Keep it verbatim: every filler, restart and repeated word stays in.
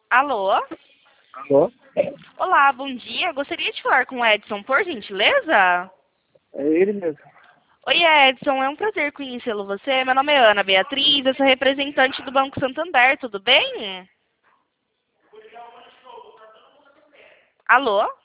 Alô? Alô? Olá, bom dia. Gostaria de falar com o Edson, por gentileza? É ele mesmo. Oi, Edson. É um prazer conhecê-lo. Você? Meu nome é Ana Beatriz, eu sou representante do Banco Santander. Tudo bem? Alô?